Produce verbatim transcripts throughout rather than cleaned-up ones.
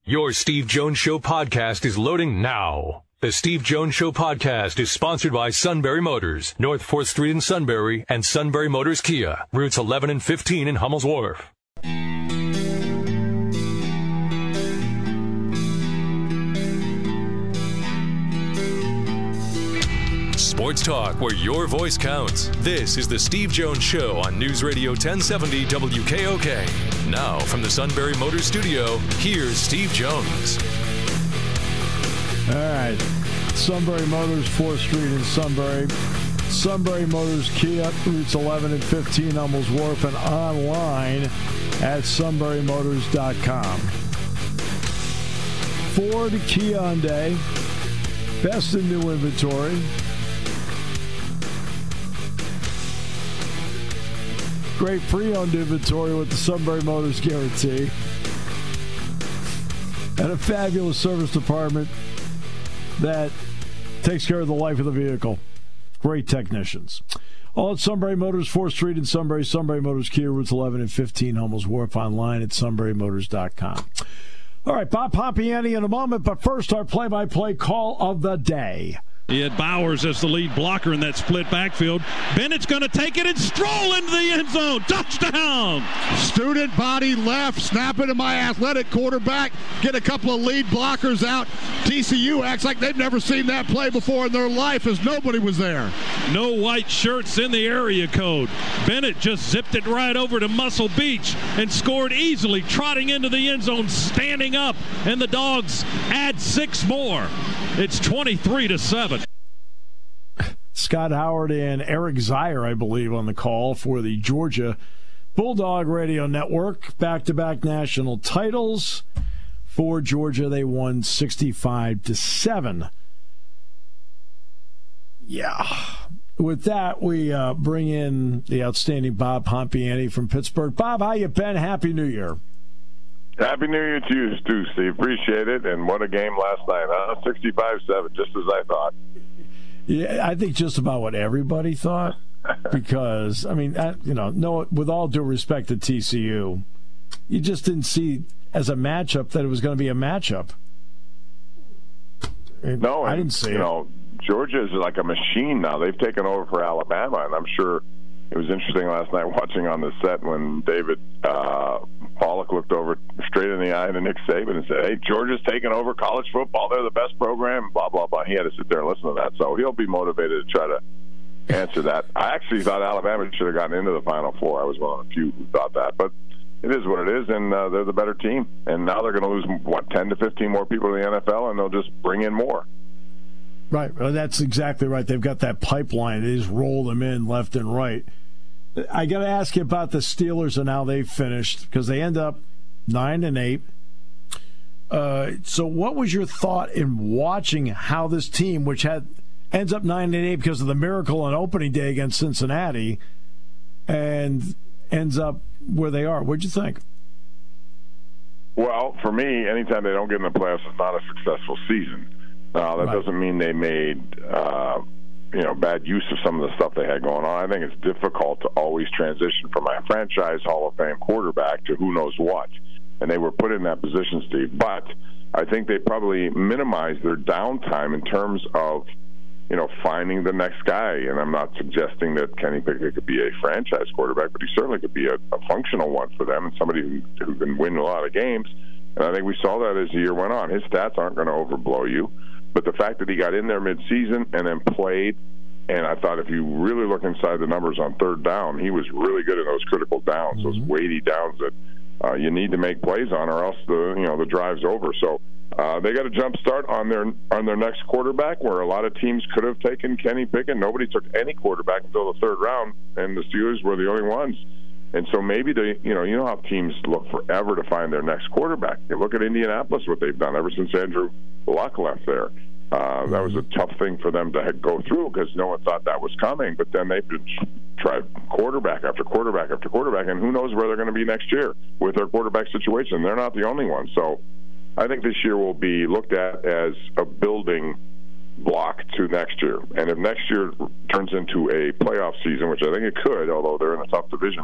Your Steve Jones Show podcast is loading now. The Steve Jones Show podcast is sponsored by Sunbury Motors, North fourth Street in Sunbury, and Sunbury Motors Kia, routes eleven and fifteen in Hummel's Wharf. Sports talk where your voice counts. This is the Steve Jones Show on News Radio ten seventy W K O K. Now from the Sunbury Motors Studio, here's Steve Jones. All right. Sunbury Motors, fourth Street in Sunbury. Sunbury Motors Kia, routes eleven and fifteen, Hummel's Wharf, and online at sunbury motors dot com. Ford, Kia, Hyundai, best in new inventory. Great pre-owned inventory with the Sunbury Motors Guarantee. And a fabulous service department that takes care of the life of the vehicle. Great technicians. All at Sunbury Motors, fourth Street in Sunbury. Sunbury Motors Kia, routes eleven and fifteen, Hummel's Wharf, online at sunbury motors dot com. All right, Bob Pompiani in a moment, but first our play-by-play call of the day. He had Bowers as the lead blocker in that split backfield. Bennett's going to take it and stroll into the end zone. Touchdown! Student body left, snap it to my athletic quarterback, get a couple of lead blockers out. T C U acts like they've never seen that play before in their life as nobody was there. No white shirts in the area code. Bennett just zipped it right over to Muscle Beach and scored easily, trotting into the end zone, standing up, and the Dogs add six more. It's twenty-three to seven. Scott Howard and Eric Zier, I believe, on the call for the Georgia Bulldog Radio Network. Back-to-back national titles for Georgia. They won sixty-five to seven. Yeah. With that, we uh, bring in the outstanding Bob Pompiani from Pittsburgh. Bob, how you been? Happy New Year. Happy New Year to you, too, Steve. Appreciate it. And what a game last night, huh? sixty-five seven, just as I thought. Yeah, I think just about what everybody thought. Because, I mean, I, you know, no, with all due respect to T C U, you just didn't see as a matchup that it was going to be a matchup. No, I didn't see you it. know, Georgia is like a machine now. They've taken over for Alabama, and I'm sure it was interesting last night watching on the set when David uh, Pollock looked over straight in the eye to Nick Saban and said, hey, Georgia's taking over college football. They're the best program, blah, blah, blah. He had to sit there and listen to that. So he'll be motivated to try to answer that. I actually thought Alabama should have gotten into the Final Four. I was one of the few who thought that. But it is what it is, and uh, they're the better team. And now they're going to lose, what, ten to fifteen more people in the N F L, and they'll just bring in more. Right. Well, that's exactly right. They've got that pipeline. They just roll them in left and right. I got to ask you about the Steelers and how they finished, because they end up nine and eight. Uh, so, what was your thought in watching how this team, which had ends up nine and eight because of the miracle on opening day against Cincinnati, and ends up where they are? What'd you think? Well, for me, anytime they don't get in the playoffs, it's not a successful season. Uh, that right. doesn't mean they made. Uh, you know, bad use of some of the stuff they had going on. I think it's difficult to always transition from a franchise Hall of Fame quarterback to who knows what. And they were put in that position, Steve. But I think they probably minimized their downtime in terms of, you know, finding the next guy. And I'm not suggesting that Kenny Pickett could be a franchise quarterback, but he certainly could be a, a functional one for them and somebody who, who can win a lot of games. And I think we saw that as the year went on. His stats aren't going to overblow you. But the fact that he got in there midseason and then played, and I thought if you really look inside the numbers on third down, he was really good in those critical downs, mm-hmm. those weighty downs that uh, you need to make plays on, or else the you know the drive's over. So uh, they got a jump start on their on their next quarterback, where a lot of teams could have taken Kenny Pickett. Nobody took any quarterback until the third round, and the Steelers were the only ones. And so maybe they, you know, you know how teams look forever to find their next quarterback. You look at Indianapolis, what they've done ever since Andrew Luck left there. Uh, that was a tough thing for them to go through because no one thought that was coming. But then they've tried quarterback after quarterback after quarterback, and who knows where they're going to be next year with their quarterback situation. They're not the only one. So I think this year will be looked at as a building block to next year. And if next year turns into a playoff season, which I think it could, although they're in a tough division,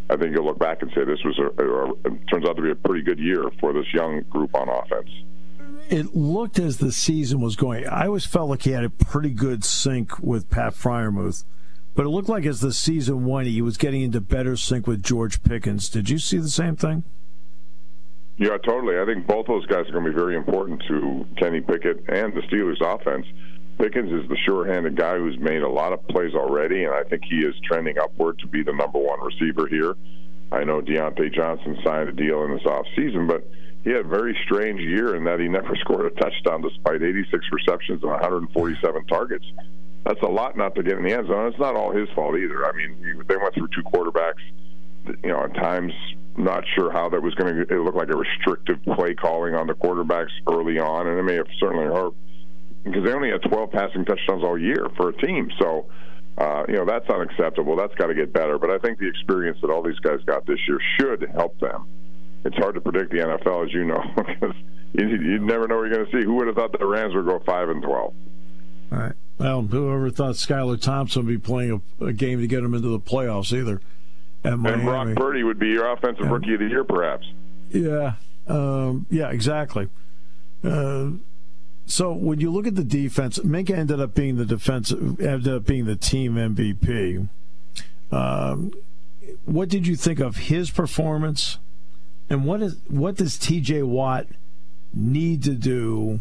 I think you'll look back and say this was a, a, a turns out to be a pretty good year for this young group on offense. It looked as the season was going. I always felt like he had a pretty good sync with Pat Freiermuth, but it looked like as the season went, he was getting into better sync with George Pickens. Did you see the same thing? Yeah, totally. I think both those guys are going to be very important to Kenny Pickett and the Steelers' offense. Pickens is the sure-handed guy who's made a lot of plays already, and I think he is trending upward to be the number one receiver here. I know Deontay Johnson signed a deal in this offseason, but he had a very strange year in that he never scored a touchdown despite eighty-six receptions and one hundred forty-seven targets. That's a lot not to get in the end zone. It's not all his fault either. I mean, they went through two quarterbacks, you know, at times not sure how that was going to – it looked like a restrictive play calling on the quarterbacks early on, and it may have certainly hurt because they only had twelve passing touchdowns all year for a team. So, uh, you know, that's unacceptable. That's got to get better. But I think the experience that all these guys got this year should help them. It's hard to predict the N F L, as you know, because you, you never know what you're going to see. Who would have thought the Rams would go five and twelve? All right. Well, whoever thought Skylar Thompson would be playing a, a game to get him into the playoffs either. At Miami. And Brock Purdy would be your offensive and, rookie of the year, perhaps. Yeah, um, yeah, exactly. Uh, so when you look at the defense, Minkah ended up being the defense, ended up being the team M V P. Um, what did you think of his performance? And what is what does T J Watt need to do?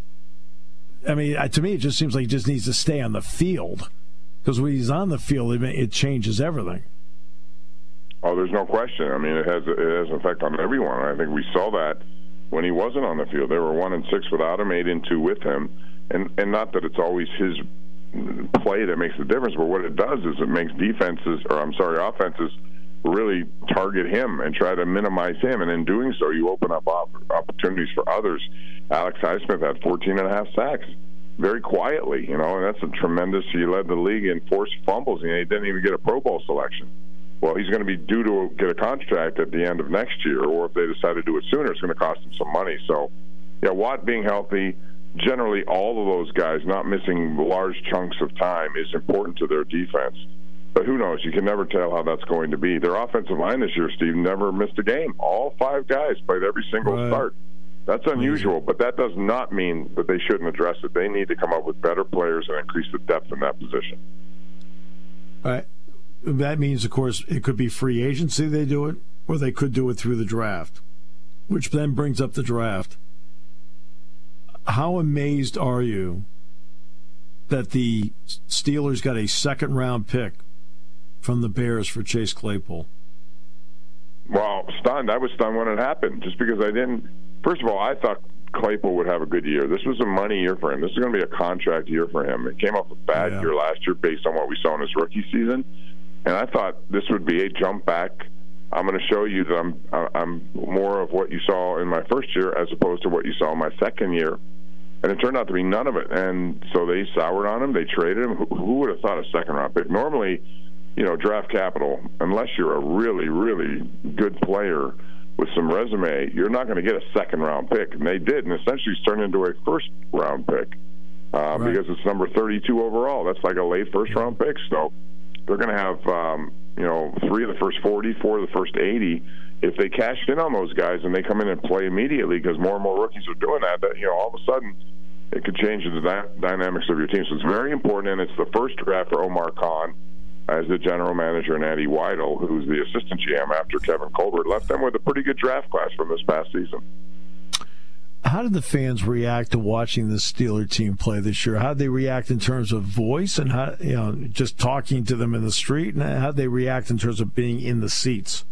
I mean, to me, it just seems like he just needs to stay on the field because when he's on the field, it, it changes everything. Oh, there's no question. I mean, it has it has an effect on everyone. I think we saw that when he wasn't on the field. They were one and six without him, eight and two with him, and and not that it's always his play that makes the difference, but what it does is it makes defenses, or I'm sorry, offenses, really target him and try to minimize him, and in doing so, you open up opportunities for others. Alex Highsmith had fourteen and a half sacks, very quietly, you know, and that's a tremendous. He led the league in forced fumbles, and he didn't even get a Pro Bowl selection. Well, he's going to be due to get a contract at the end of next year, or if they decide to do it sooner, it's going to cost him some money. So, yeah, Watt being healthy, generally all of those guys not missing large chunks of time is important to their defense. But who knows? You can never tell how that's going to be. Their offensive line this year, Steve, never missed a game. All five guys played every single right. start. That's unusual, but that does not mean that they shouldn't address it. They need to come up with better players and increase the depth in that position. All right. That means, of course, it could be free agency they do it, or they could do it through the draft, which then brings up the draft. How amazed are you that the Steelers got a second-round pick from the Bears for Chase Claypool? Well, stunned. I was stunned when it happened, just because I didn't. First of all, I thought Claypool would have a good year. This was a money year for him. This is going to be a contract year for him. It came off a bad yeah. year last year based on what we saw in his rookie season, and I thought this would be a jump back. I'm going to show you that I'm I'm more of what you saw in my first year as opposed to what you saw in my second year. And it turned out to be none of it. And so they soured on him. They traded him. Who would have thought a second-round pick? Normally, you know, draft capital, unless you're a really, really good player with some resume, you're not going to get a second-round pick. And they did, and essentially it's turned into a first-round pick uh, right. because it's number thirty-two overall. That's like a late first-round pick. So they're going to have, um, you know, three of the first forty, four of the first eighty. If they cash in on those guys and they come in and play immediately, because more and more rookies are doing that, that you know, all of a sudden it could change the dy- dynamics of your team. So it's very important, and it's the first draft for Omar Khan as the general manager, and Andy Weidel, who's the assistant G M after Kevin Colbert, left them with a pretty good draft class from this past season. How did the fans react to watching the Steeler team play this year? How did they react in terms of voice and how, you know, just talking to them in the street, and how did they react in terms of being in the seats?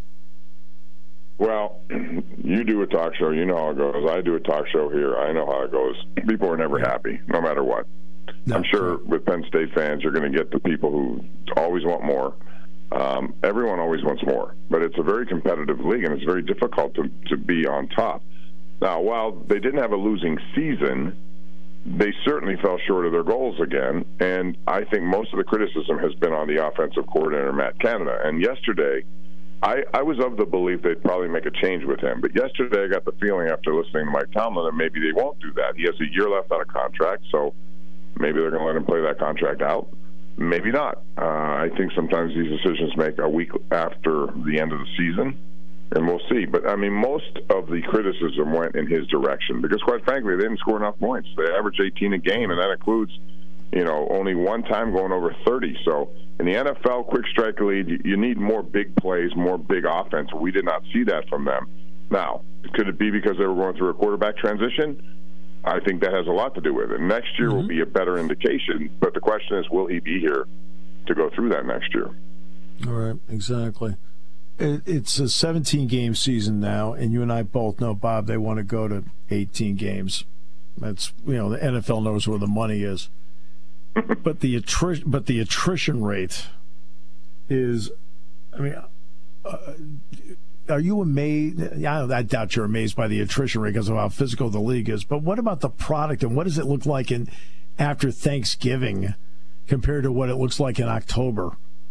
Well, you do a talk show. You know how it goes. I do a talk show here. I know how it goes. People are never happy, no matter what. No, I'm sure with Penn State fans, you're going to get the people who always want more. Um, everyone always wants more. But it's a very competitive league, and it's very difficult to, to be on top. Now, while they didn't have a losing season, they certainly fell short of their goals again. And I think most of the criticism has been on the offensive coordinator, Matt Canada. And yesterday, I, I was of the belief they'd probably make a change with him. But yesterday I got the feeling after listening to Mike Tomlin that maybe they won't do that. He has a year left on a contract, so maybe they're going to let him play that contract out. maybe not. Uh, I think sometimes these decisions make a week after the end of the season, and we'll see. But, I mean, most of the criticism went in his direction because, quite frankly, they didn't score enough points. They averaged eighteen a game, and that includes, you know, only one time going over thirty. So in the N F L quick strike league, you need more big plays, more big offense. We did not see that from them. Now, could it be because they were going through a quarterback transition? I think that has a lot to do with it. Next year mm-hmm. will be a better indication, but the question is, will he be here to go through that next year? All right, exactly. It, it's a seventeen-game season now, and you and I both know, Bob, they want to go to eighteen games. That's, you know, the N F L knows where the money is. but the attri- but the attrition rate is, I mean, uh, are you amazed? I doubt you're amazed by the attrition rate because of how physical the league is. But what about the product, and what does it look like in after Thanksgiving compared to what it looks like in October?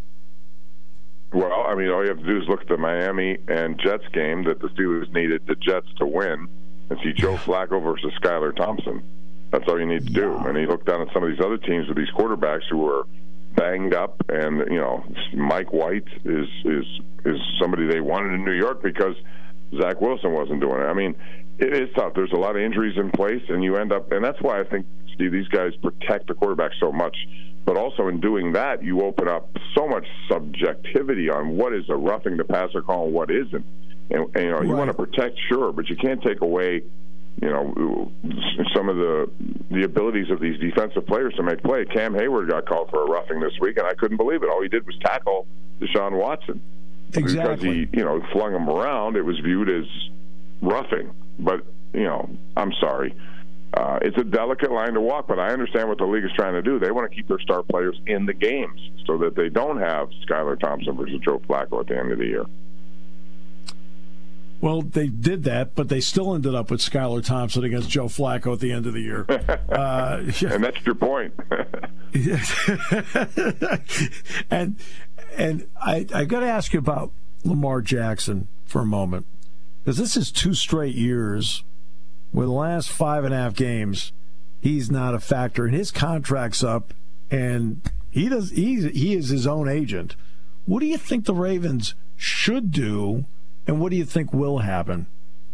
Well, I mean, all you have to do is look at the Miami and Jets game that the Steelers needed the Jets to win and see Joe Flacco versus Skylar Thompson. That's all you need to do. And you look down at some of these other teams with these quarterbacks who are banged up, and you know, Mike White is is is somebody they wanted in New York because Zach Wilson wasn't doing it. I mean, it is tough. There's a lot of injuries in place, and you end up, and that's why I think, Steve, these guys protect the quarterback so much. But also in doing that, you open up so much subjectivity on what is a roughing the passer call and what isn't. And, and you know, right. you want to protect, sure, but you can't take away, you know, some of the the abilities of these defensive players to make play. Cam Hayward got called for a roughing this week, and I couldn't believe it. All he did was tackle Deshaun Watson. Exactly. Because he, you know, flung him around, it was viewed as roughing. But, you know, I'm sorry. Uh, it's a delicate line to walk, but I understand what the league is trying to do. They want to keep their star players in the games so that they don't have Skylar Thompson versus Joe Flacco at the end of the year. Well, they did that, but they still ended up with Skylar Thompson against Joe Flacco at the end of the year. uh, and that's your point. and and I, I got to ask you about Lamar Jackson for a moment, because this is two straight years where the last five and a half games he's not a factor, and his contract's up, and he does he he is his own agent. What do you think the Ravens should do? And what do you think will happen?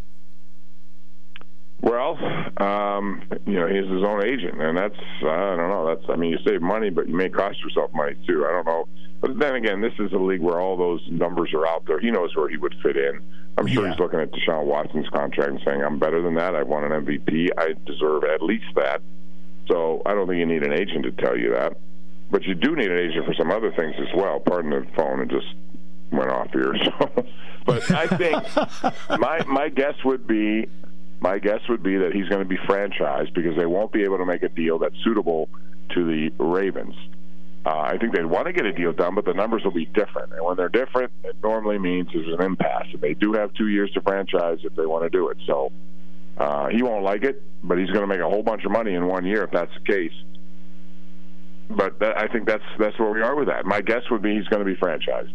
Well, um, you know, he's his own agent, and that's, I don't know, that's, I mean, you save money, but you may cost yourself money, too. I don't know. But then again, this is a league where all those numbers are out there. He knows where he would fit in. I'm sure yeah. he's looking at Deshaun Watson's contract and saying, I'm better than that. I won an M V P. I deserve at least that. So I don't think you need an agent to tell you that. But you do need an agent for some other things as well. Pardon the phone, it just went off here. So, but I think my my guess would be my guess would be that he's going to be franchised because they won't be able to make a deal that's suitable to the Ravens. Uh, I think they'd want to get a deal done, but the numbers will be different. And when they're different, it normally means there's an impasse. And they do have two years to franchise if they want to do it. So uh, he won't like it, but he's going to make a whole bunch of money in one year if that's the case. But that, I think that's that's where we are with that. My guess would be he's going to be franchised.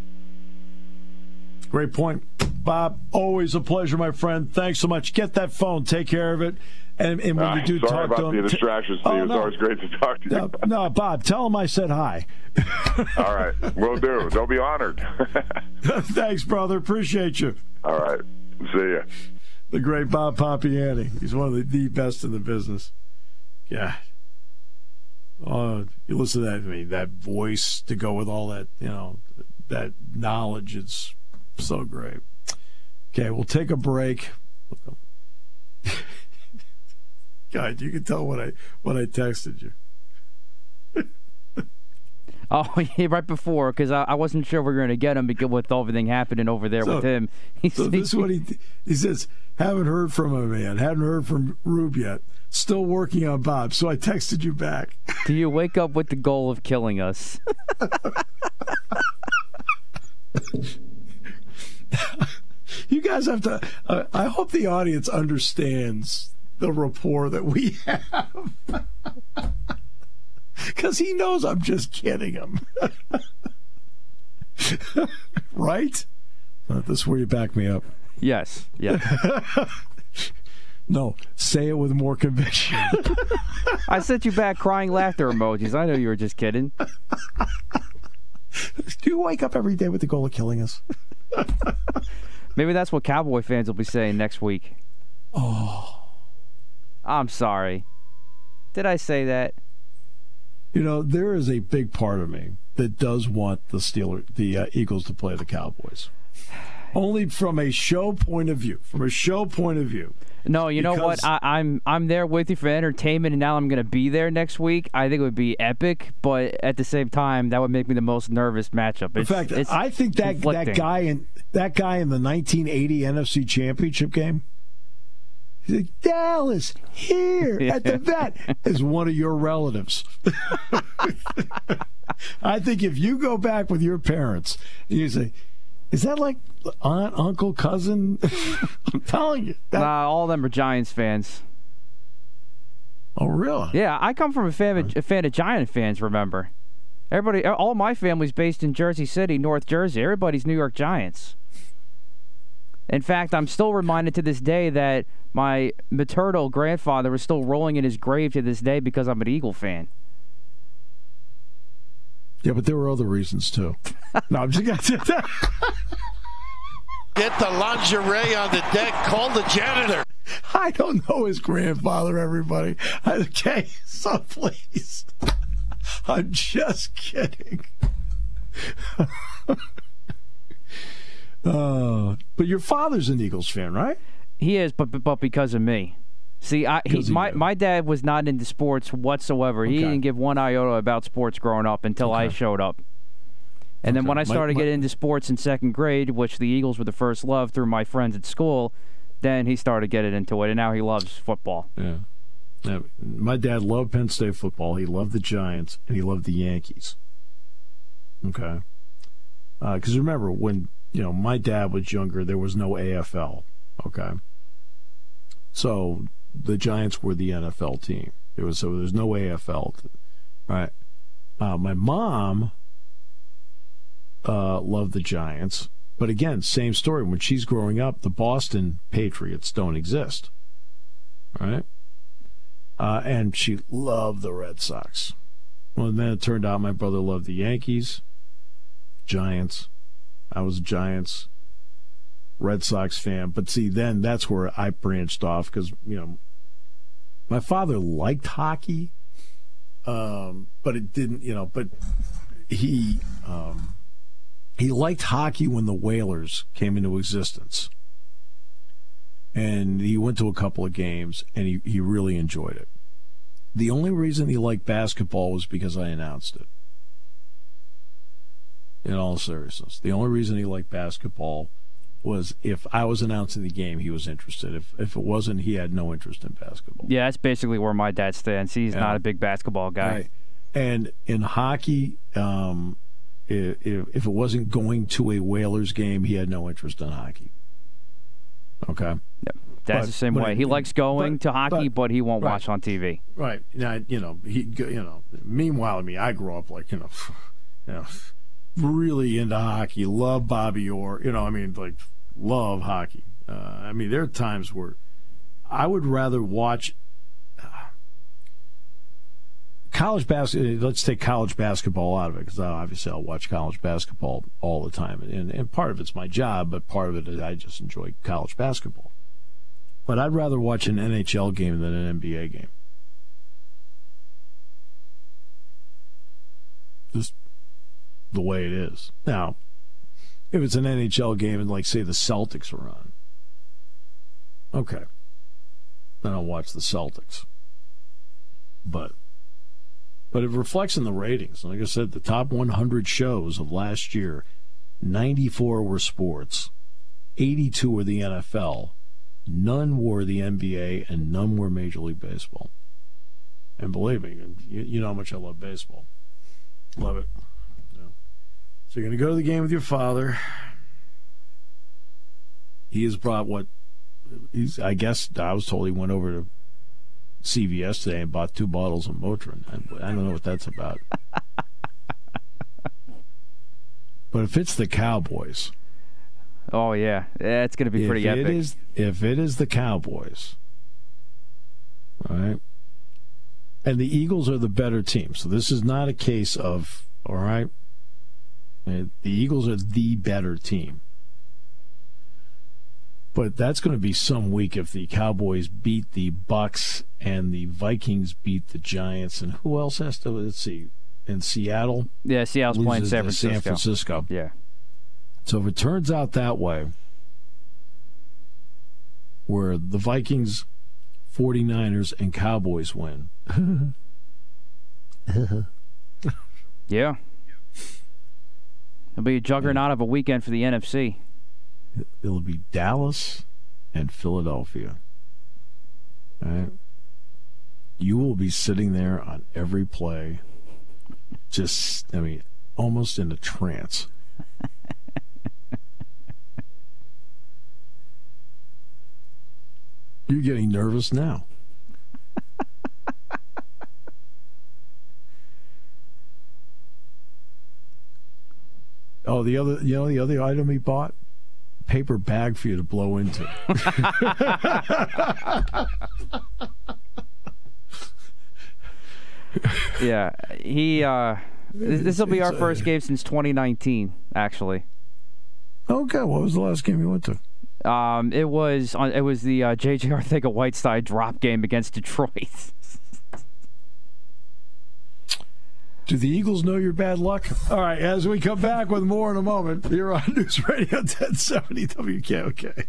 Great point. Bob, always a pleasure, my friend. Thanks so much. Get that phone. Take care of it. And, and when uh, you do sorry talk about to him, the distractions, Steve. Oh, no. It's always great to talk to you. No, no, Bob, tell him I said hi. All right. Will do. They'll be honored. Thanks, brother. Appreciate you. All right. See ya. The great Bob Pompiani. He's one of the, the best in the business. Yeah. Uh, you listen to that, I mean, that voice to go with all that, you know, that knowledge. It's so great. Okay, we'll take a break. God, you can tell when I when I texted you. Oh, yeah, right before, because I, I wasn't sure we were going to get him because with everything happening over there so, with him. He's, so this is what he he says. Haven't heard from him, man. Hadn't heard from Rube yet. Still working on Bob. So I texted you back. Do you wake up with the goal of killing us? You guys have to. Uh, I hope the audience understands the rapport that we have. Because he knows I'm just kidding him. Right? Uh, this is where you back me up. Yes. Yes. No, say it with more conviction. I sent you back crying laughter emojis. I know you were just kidding. Do you wake up every day with the goal of killing us? Maybe that's what Cowboy fans will be saying next week. Oh. I'm sorry. Did I say that? You know, there is a big part of me that does want the Steelers, the uh, Eagles to play the Cowboys. Only from a show point of view. From a show point of view. No, you because... know what? I, I'm I'm there with you for entertainment, and now I'm going to be there next week. I think it would be epic, but at the same time, that would make me the most nervous matchup. It's, in fact, it's I think that that guy in that guy in the nineteen eighty N F C Championship game, he's like, Dallas here at the vet is one of your relatives. I think if you go back with your parents, and you say, is that like aunt, uncle, cousin? I'm telling you. That... Nah, all of them are Giants fans. Oh, really? Yeah, I come from a fan of, a fan of Giant fans, remember. Everybody, all my family's based in Jersey City, North Jersey. Everybody's New York Giants. In fact, I'm still reminded to this day that my maternal grandfather was still rolling in his grave to this day because I'm an Eagle fan. Yeah, but there were other reasons, too. No, I'm just going to that. Get the lingerie on the deck. Call the janitor. I don't know his grandfather, everybody. Okay, so please. I'm just kidding. uh, but your father's an Eagles fan, right? He is, but but because of me. See, I he, my my dad was not into sports whatsoever. Okay. He didn't give one iota about sports growing up until okay. I showed up. And okay. then when I started my, my, getting into sports in second grade, which the Eagles were the first love through my friends at school, then he started getting into it, and now he loves football. Yeah. yeah. My dad loved Penn State football. He loved the Giants, and he loved the Yankees. Okay. Because uh, remember, when you know my dad was younger, there was no A F L. Okay. So the Giants were the N F L team. There was so there's no A F L, right? Uh, my mom uh, loved the Giants, but again, same story. When she's growing up, the Boston Patriots don't exist, right? Uh, and she loved the Red Sox. Well, then it turned out my brother loved the Yankees, Giants. I was Giants. Red Sox fan, but see, then that's where I branched off because, you know, my father liked hockey, um, but it didn't, you know, but he um, he liked hockey when the Whalers came into existence. And he went to a couple of games, and he, he really enjoyed it. The only reason he liked basketball was because I announced it. In all seriousness. The only reason he liked basketball was if I was announcing the game, he was interested. If if it wasn't, he had no interest in basketball. Yeah, that's basically where my dad stands. He's yeah. not a big basketball guy. Right. And in hockey, um, if, if it wasn't going to a Whalers game, he had no interest in hockey. Okay? Yep. That's but, the same way. He it, likes going but, to hockey, but, but he won't right. watch on T V. Right. Now, you know, he, you know, meanwhile, I mean, I grew up like, you know, you know, really into hockey, love Bobby Orr, you know, I mean, like, love hockey. Uh, I mean, there are times where I would rather watch uh, college basketball. Let's take college basketball out of it, because obviously I'll watch college basketball all the time. And, and part of it's my job, but part of it is I just enjoy college basketball. But I'd rather watch an N H L game than an N B A game. Just the way it is. Now, if it's an N H L game and, like, say, the Celtics are on, okay, then I'll watch the Celtics. But but it reflects in the ratings. Like I said, the top one hundred shows of last year, ninety-four were sports, eighty-two were the N F L, none were the N B A, and none were Major League Baseball. And believe me, you, you know how much I love baseball. Love it. Yeah. So you're going to go to the game with your father. He has brought what he's, I guess I was told he went over to C V S today and bought two bottles of Motrin. I, I don't know what that's about. But if it's the Cowboys. Oh, yeah. yeah it's going to be if pretty it epic. Is, if it is the Cowboys, and the Eagles are the better team. So this is not a case of, all right, the Eagles are the better team. But that's going to be some week if the Cowboys beat the Bucs and the Vikings beat the Giants. And who else has to, let's see, in Seattle? Yeah, Seattle's playing San Francisco. San Francisco. Yeah. So if it turns out that way, where the Vikings, forty-niners, and Cowboys win. Yeah. It'll be a juggernaut of a weekend for the N F C. It'll be Dallas and Philadelphia. All right. You will be sitting there on every play, just, I mean, almost in a trance. You're getting nervous now. Oh, the other, you know, the other item he bought? Paper bag for you to blow into. Yeah, he. Uh, this will be our first game since twenty nineteen, actually. Okay, what was the last game you went to? Um, it was on. It was the uh, J J Arcega-Whiteside drop game against Detroit. Do the Eagles know your bad luck? All right, as we come back with more in a moment, here on News Radio ten seventy W K O K.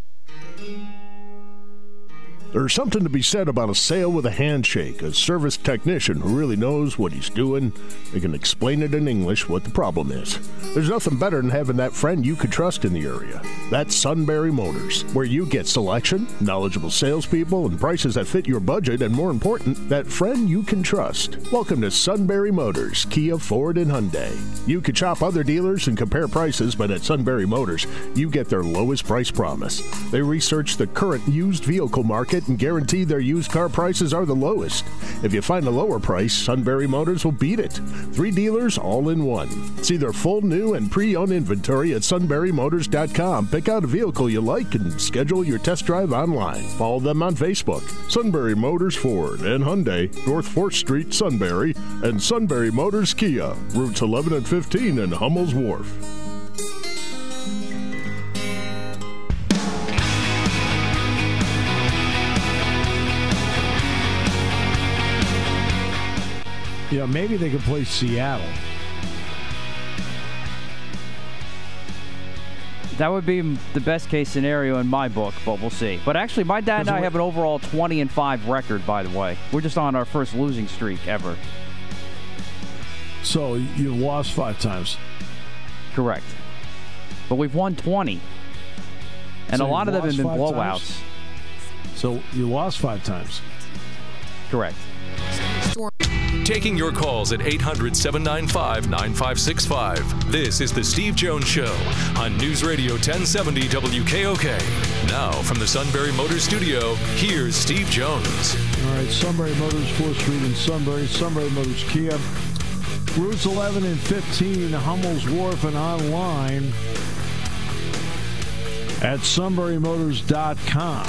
There's something to be said about a sale with a handshake, a service technician who really knows what he's doing. They can explain it in English what the problem is. There's nothing better than having that friend you could trust in the area. That's Sunbury Motors, where you get selection, knowledgeable salespeople, and prices that fit your budget, and more important, that friend you can trust. Welcome to Sunbury Motors, Kia, Ford, and Hyundai. You could shop other dealers and compare prices, but at Sunbury Motors, you get their lowest price promise. They research the current used vehicle market and guarantee their used car prices are the lowest. If you find a lower price, Sunbury Motors will beat it. Three dealers all in one. See their full new and pre-owned inventory at sunbury motors dot com. Pick out a vehicle you like and schedule your test drive online. Follow them on Facebook. Sunbury Motors Ford and Hyundai, North fourth Street, Sunbury, and Sunbury Motors Kia, routes eleven and fifteen in Hummel's Wharf. Yeah, maybe they could play Seattle. That would be the best case scenario in my book, but we'll see. But actually, my dad and I have an overall twenty and five record, by the way. We're just on our first losing streak ever. So you lost five times. Correct. But we've won twenty. And so a lot of them have been blowouts. Times? So you lost five times. Correct. Taking your calls at eight hundred, seven nine five, nine five six five. This is The Steve Jones Show on News Radio ten seventy W K O K. Now, from the Sunbury Motors Studio, here's Steve Jones. All right, Sunbury Motors, fourth Street in Sunbury. Sunbury Motors Kia. Routes eleven and fifteen, Hummel's Wharf, and online at sunbury motors dot com.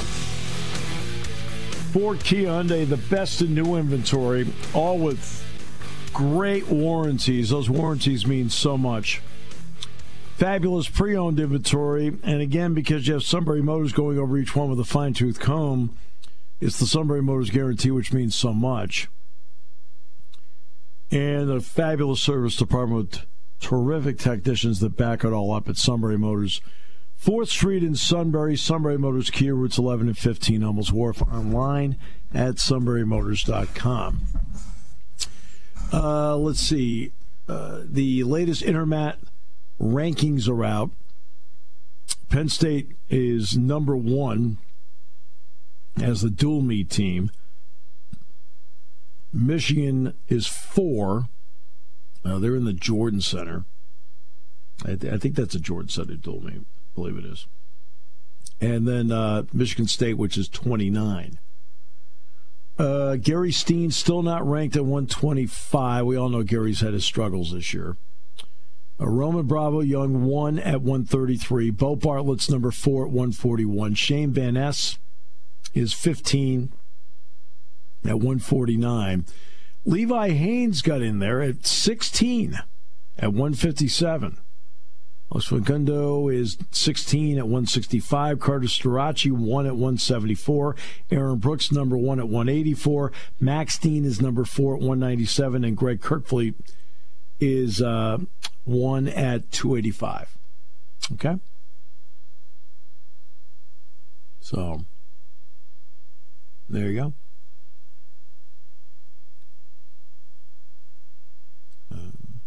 Ford, Kia, Hyundai, the best in new inventory, all with great warranties. Those warranties mean so much. Fabulous pre-owned inventory, and again, because you have Sunbury Motors going over each one with a fine-tooth comb, it's the Sunbury Motors guarantee, which means so much. And a fabulous service department with terrific technicians that back it all up at Sunbury Motors. fourth Street in Sunbury, Sunbury Motors Kia, routes eleven and fifteen, Hummel's Wharf, online at sunbury motors dot com. Uh, let's see. Uh, the latest Intermat rankings are out. Penn State is number one as the dual meet team. Michigan is four. Uh, they're in the Jordan Center. I, th- I think that's a Jordan Center dual meet. I believe it is. And then uh, Michigan State, which is twenty-nine. Uh, Gary Steen still not ranked at one twenty-five. We all know Gary's had his struggles this year. Uh, Roman Bravo Young, one at one thirty-three. Bo Bartlett's number four at one forty-one. Shane Van Ness is fifteen. at one forty-nine. Levi Haynes got in there at sixteen at one fifty-seven. Los Facundo is sixteen at one sixty-five. Carter Starachi, one at one seventy-four. Aaron Brooks, number one at one eighty-four. Max Dean is number four at one ninety-seven. And Greg Kirkfleet is uh, one at two eighty-five. Okay? So, there you go. Um,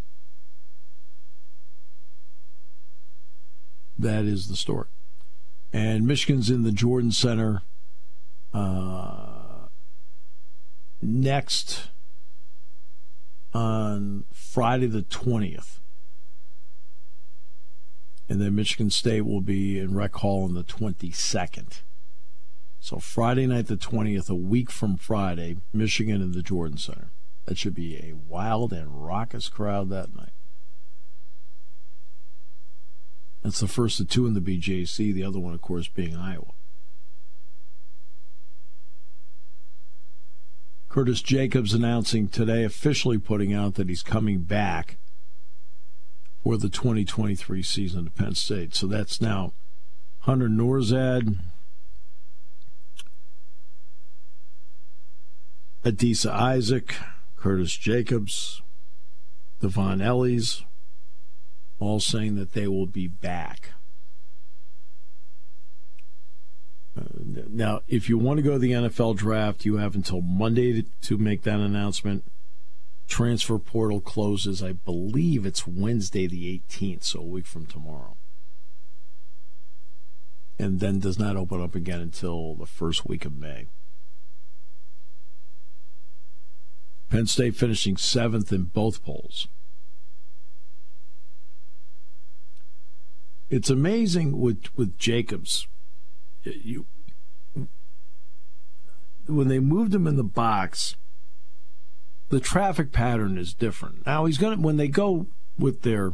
that is the story. And Michigan's in the Jordan Center uh, next on Friday the twentieth. And then Michigan State will be in Rec Hall on the twenty-second. So Friday night the twentieth, a week from Friday, Michigan in the Jordan Center. That should be a wild and raucous crowd that night. That's the first of two in the B J C, the other one, of course, being Iowa. Curtis Jacobs announcing today, officially putting out that he's coming back for the twenty twenty-three season to Penn State. So that's now Hunter Nourzad, Adisa Isaac, Curtis Jacobs, Devon Ellies, all saying that they will be back. Uh, now, if you want to go to the N F L draft, you have until Monday to, to make that announcement. Transfer portal closes, I believe it's Wednesday the eighteenth, so a week from tomorrow. And then does not open up again until the first week of May. Penn State finishing seventh in both polls. It's amazing with, with Jacobs. You, when they moved him in the box, the traffic pattern is different. Now he's going to, when they go with their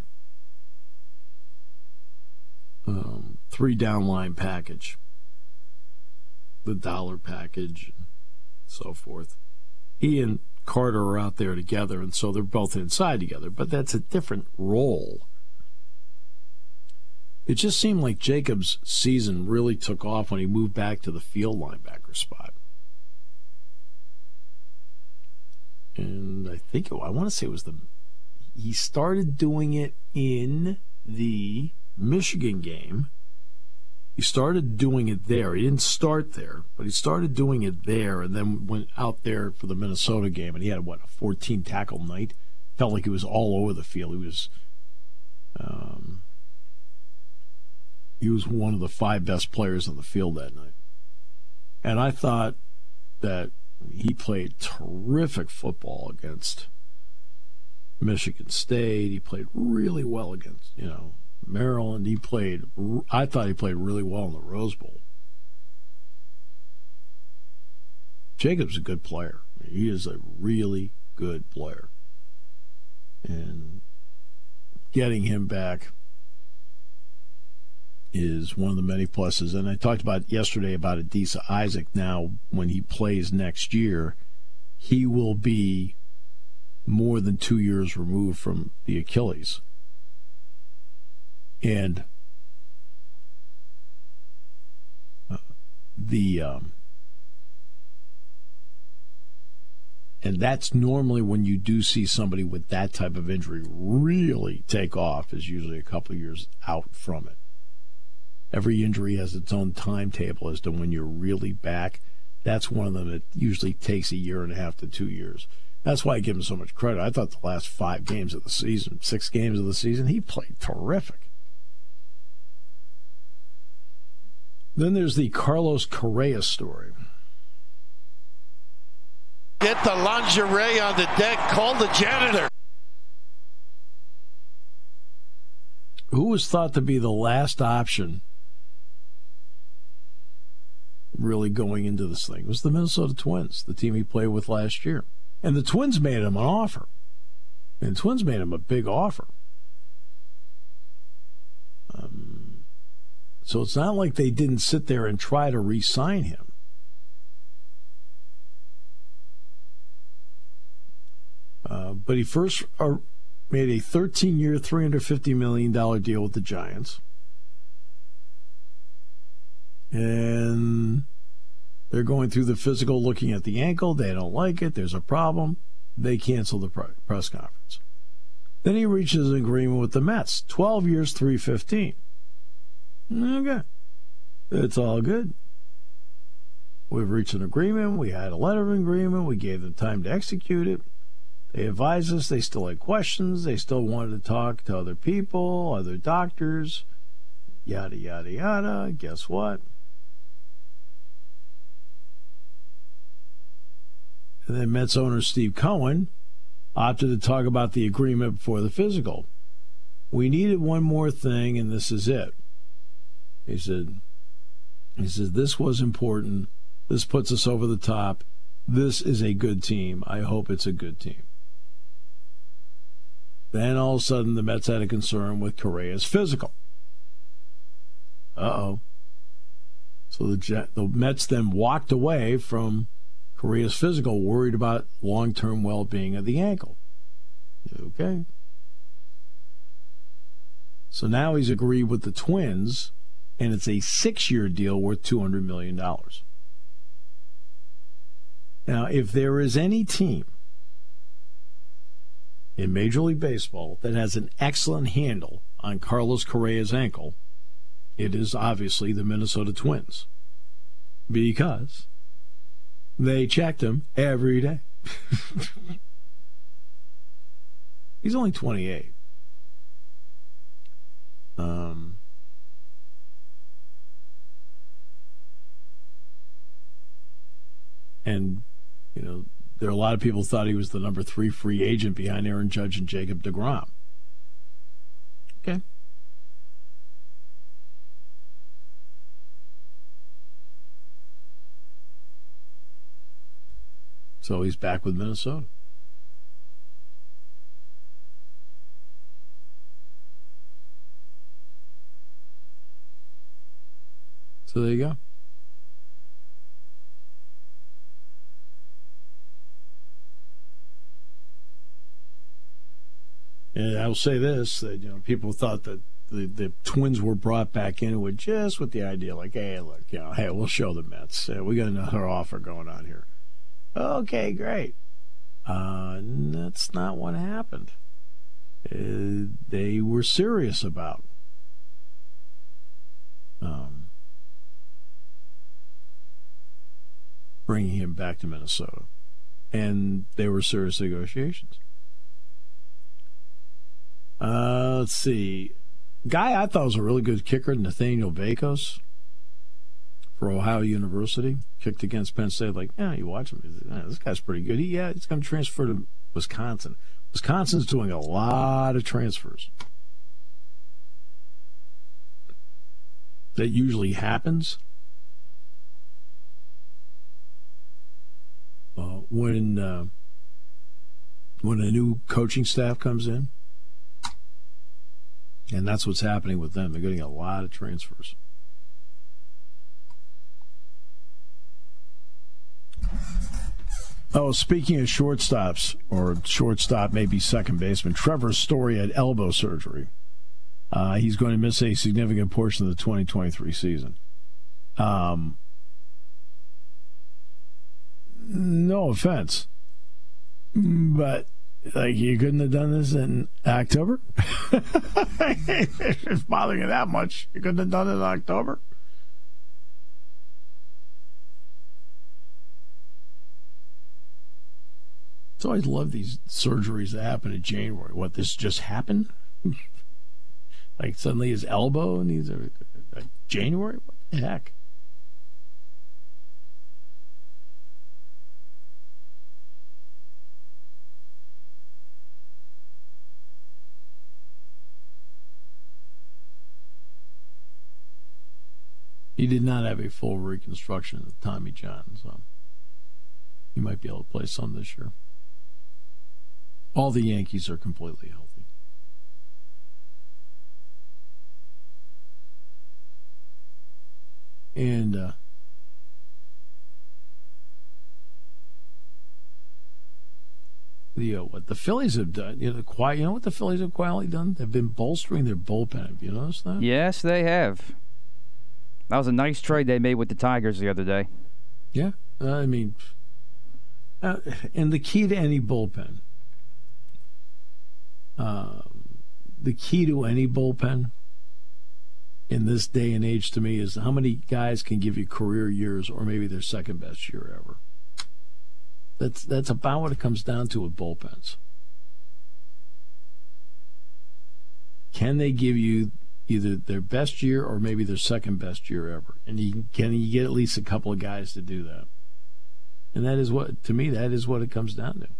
um, three down line package, the dollar package, and so forth, he and Carter are out there together, and so they're both inside together, but that's a different role. It just seemed like Jacobs' season really took off when he moved back to the field linebacker spot. And I think, it, I want to say it was the, he started doing it in the Michigan game. He started doing it there. He didn't start there, but he started doing it there and then went out there for the Minnesota game. And he had, what, a fourteen tackle night? Felt like he was all over the field. He was, um, he was one of the five best players on the field that night. And I thought that he played terrific football against Michigan State. He played really well against, you know, Maryland. He played, I thought he played really well in the Rose Bowl. Jacobs is a good player. He is a really good player. And getting him back is one of the many pluses. And I talked about yesterday about Adisa Isaac. Now, when he plays next year, he will be more than two years removed from the Achilles. And uh, the um, and that's normally when you do see somebody with that type of injury really take off, is usually a couple of years out from it. Every injury has its own timetable as to when you're really back. That's one of them that usually takes a year and a half to two years. That's why I give him so much credit. I thought the last five games of the season, six games of the season, he played terrific. Then there's the Carlos Correa story. Get the lingerie on the deck. Call the janitor. Who was thought to be the last option really going into this thing? It was the Minnesota Twins, the team he played with last year. And the Twins made him an offer. And the Twins made him a big offer. Um, so it's not like they didn't sit there and try to re-sign him. but he first uh, made a thirteen-year, three hundred fifty million dollars deal with the Giants. And they're going through the physical, looking at the ankle. They don't like it. There's a problem. They cancel the press conference. Then he reaches an agreement with the Mets. twelve years, three fifteen. Okay. It's all good. We've reached an agreement. We had a letter of agreement. We gave them time to execute it. They advised us they still had questions. They still wanted to talk to other people, other doctors, yada, yada, yada. Guess what? And then Mets owner Steve Cohen opted to talk about the agreement before the physical. We needed one more thing, and this is it. He said, he said, this was important. This puts us over the top. This is a good team. I hope it's a good team. Then all of a sudden, the Mets had a concern with Correa's physical. Uh-oh. So the, the Mets then walked away from Correa's physical, worried about long-term well-being of the ankle. Okay. So now he's agreed with the Twins, and it's a six-year deal worth two hundred million dollars. Now, if there is any team in Major League Baseball that has an excellent handle on Carlos Correa's ankle, it is obviously the Minnesota Twins, because they checked him every day. He's only twenty-eight. Um, and, you know, there are a lot of people thought he was the number three free agent behind Aaron Judge and Jacob deGrom. Okay. So he's back with Minnesota. So there you go. And I will say this, that, you know, people thought that the, the Twins were brought back into it just with the idea, like, hey, look, you know, hey, we'll show the Mets. Uh, we got another offer going on here. Okay, great. Uh, that's not what happened. Uh, they were serious about um, bringing him back to Minnesota. And they were serious negotiations. Uh, let's see. Guy I thought was a really good kicker, Nathaniel Vakos for Ohio University. Kicked against Penn State. Like, yeah, you watch him. Yeah, this guy's pretty good. He, yeah, he's going to transfer to Wisconsin. Wisconsin's doing a lot of transfers. That usually happens uh, when uh, when a new coaching staff comes in. And that's what's happening with them. They're getting a lot of transfers. Oh, speaking of shortstops, or shortstop, maybe second baseman, Trevor Story had elbow surgery. Uh, he's going to miss a significant portion of the twenty twenty-three season. Um, no offense, but like, you couldn't have done this in October? If it's bothering you that much, you couldn't have done it in October? So I love these surgeries that happen in January. What, this just happened? Like, suddenly his elbow and these are like, January? What the heck? He did not have a full reconstruction of Tommy John, so he might be able to play some this year. All the Yankees are completely healthy. And uh, the uh, what the Phillies have done. You know, the quiet. You know what the Phillies have quietly done? They've been bolstering their bullpen. Have you noticed that? Yes, they have. That was a nice trade they made with the Tigers the other day. Yeah, uh, I mean, uh, and the key to any bullpen, uh, the key to any bullpen in this day and age to me is how many guys can give you career years or maybe their second best year ever. That's that's about what it comes down to with bullpens. Can they give you either their best year or maybe their second best year ever? And you, can you get at least a couple of guys to do that? And that is what, to me, that is what it comes down to.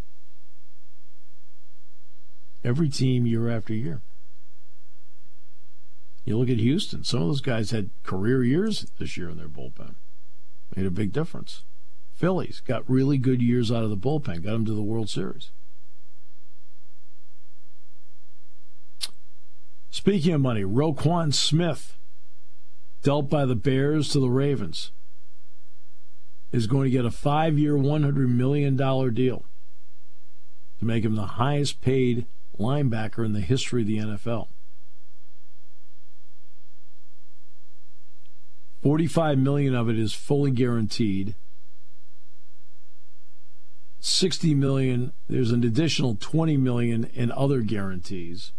Every team year after year. You look at Houston. Some of those guys had career years this year in their bullpen. Made a big difference. Phillies got really good years out of the bullpen. Got them to the World Series. Speaking of money, Roquan Smith, dealt by the Bears to the Ravens, is going to get a five-year, one hundred million dollars deal to make him the highest-paid linebacker in the history of the N F L. forty-five million dollars of it is fully guaranteed. sixty million dollars, there's an additional twenty million dollars in other guarantees.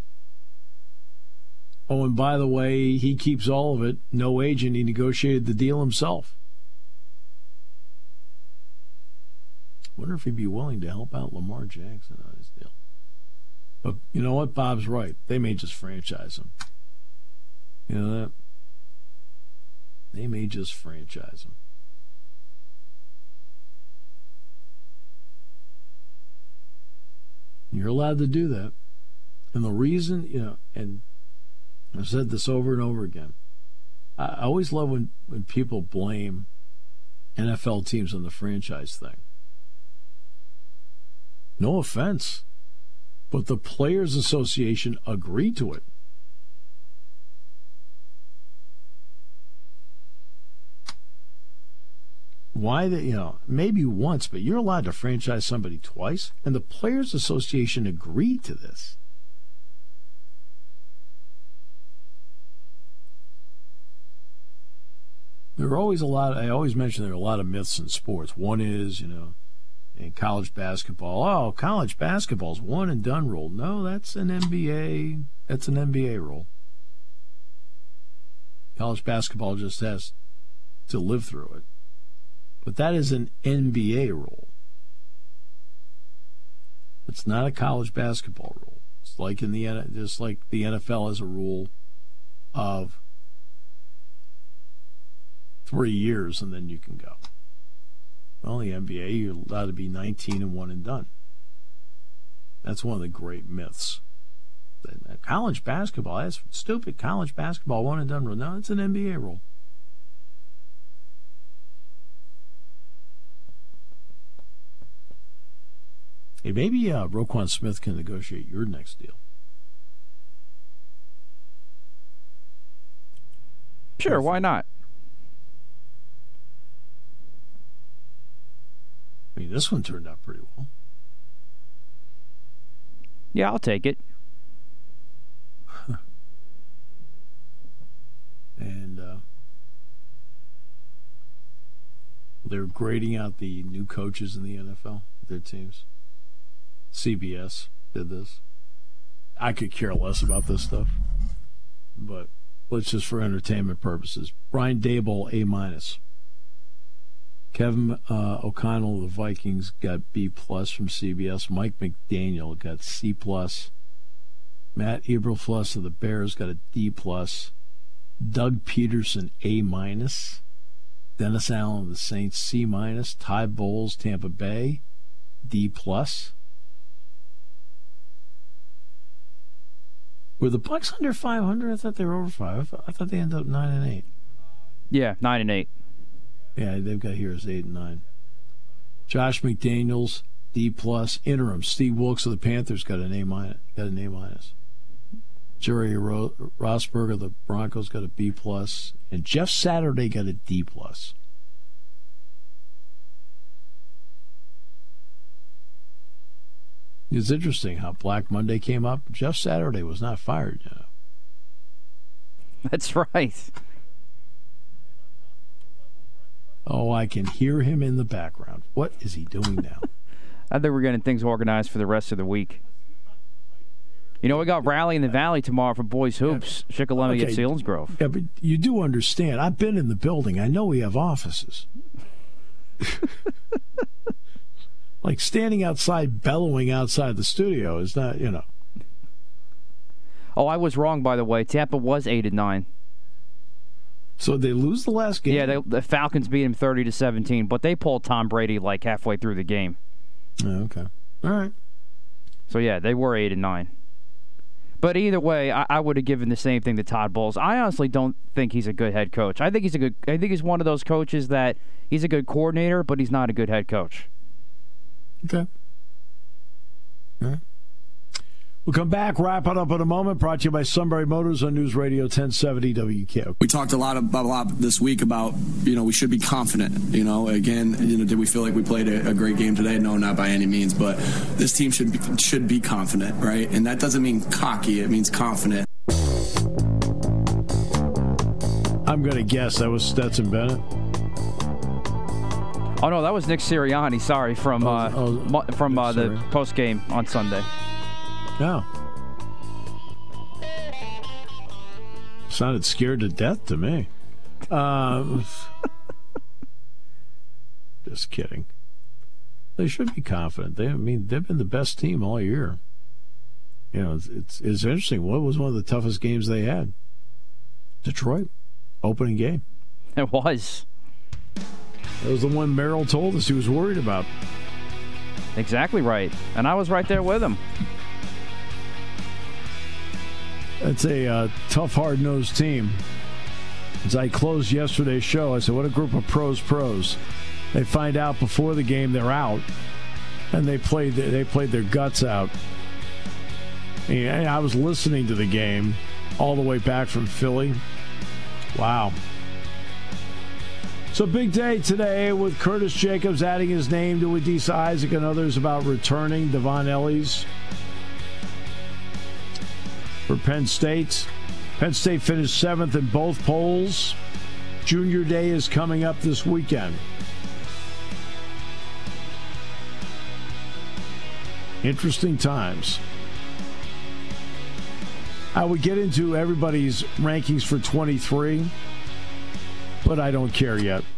Oh, and by the way, he keeps all of it. No agent. He negotiated the deal himself. Wonder if he'd be willing to help out Lamar Jackson on his deal. But you know what? Bob's right. They may just franchise him. You know that? They may just franchise him. You're allowed to do that. And the reason, you know, and I've said this over and over again, I always love when, when people blame N F L teams on the franchise thing. No offense, but the Players Association agreed to it. Why, the, you know, maybe once, but you're allowed to franchise somebody twice, and the Players Association agreed to this. There are always a lot, I always mention there are a lot of myths in sports. One is, you know, in college basketball, oh, college basketball's one and done rule. No, that's an N B A, that's an N B A rule. College basketball just has to live through it. But that is an N B A rule. It's not a college basketball rule. It's like in the just like the N F L has a rule of three years and then you can go. Well, the N B A, you're allowed to be nineteen and one and done. That's one of the great myths. College basketball, that's stupid. College basketball, one and done rule. No, it's an N B A rule. Hey, maybe uh, Roquan Smith can negotiate your next deal. Sure, why not? I mean, this one turned out pretty well. Yeah, I'll take it. And uh, they're grading out the new coaches in the N F L, their teams. C B S did this. I could care less about this stuff, but let's just for entertainment purposes. Brian Daboll, A minus. Kevin uh, O'Connell of the Vikings got B plus from C B S. Mike McDaniel got C plus. Matt Eberflus of the Bears got a D plus. Doug Peterson, A minus. Dennis Allen of the Saints, C minus. Ty Bowles, Tampa Bay, D plus. Were the Bucs under five hundred? I thought they were over five. I thought they ended up nine and eight. Yeah, nine and eight. Yeah, they've got here as eight and nine. Josh McDaniels, D plus. Interim Steve Wilkes of the Panthers got an A minus. Got an A minus. Jerry Ro- Rosberg of the Broncos got a B plus, and Jeff Saturday got a D plus. It's interesting how Black Monday came up. Jeff Saturday was not fired, you know. That's right. Oh, I can hear him in the background. What is he doing now? I think we're getting things organized for the rest of the week. You know, we got Rally in the Valley tomorrow for Boys Hoops. Yeah. Shikellamy okay. at Selinsgrove. Yeah, but you do understand. I've been in the building. I know we have offices. Like standing outside, bellowing outside the studio is not, you know. Oh, I was wrong, by the way. Tampa was eight and nine. So they lose the last game? Yeah, they, the Falcons beat them thirty to seventeen, but they pulled Tom Brady like halfway through the game. Oh, okay. All right. So, yeah, they were eight and nine. But either way, I, I would have given the same thing to Todd Bowles. I honestly don't think he's a good head coach. I think he's a good. I think he's one of those coaches that he's a good coordinator, but he's not a good head coach. Okay. All right. We'll come back, wrap it up in a moment. Brought to you by Sunbury Motors on News Radio ten seventy W K O. We talked a lot about a lot this week about, you know, we should be confident. You know, again, you know, did we feel like we played a, a great game today? No, not by any means. But this team should be, should be confident, right? And that doesn't mean cocky. It means confident. I'm going to guess that was Stetson Bennett. Oh no, that was Nick Sirianni. Sorry, from uh, oh, oh, from uh, the post game on Sunday. Yeah. Sounded scared to death to me. Uh, just kidding. They should be confident. They, I mean, they've been the best team all year. You know, it's, it's it's interesting. What was one of the toughest games they had? Detroit, opening game. It was. That was the one Merrill told us he was worried about. Exactly right. And I was right there with him. That's a uh, tough, hard-nosed team. As I closed yesterday's show, I said, what a group of pros, pros. They find out before the game they're out, and they played, they played their guts out. And I was listening to the game all the way back from Philly. Wow. So big day today with Curtis Jacobs adding his name to Adisa Isaac and others about returning. Devon Ellies for Penn State. Penn State finished seventh in both polls. Junior Day is coming up this weekend. Interesting times. I would get into everybody's rankings for twenty-three, but I don't care yet.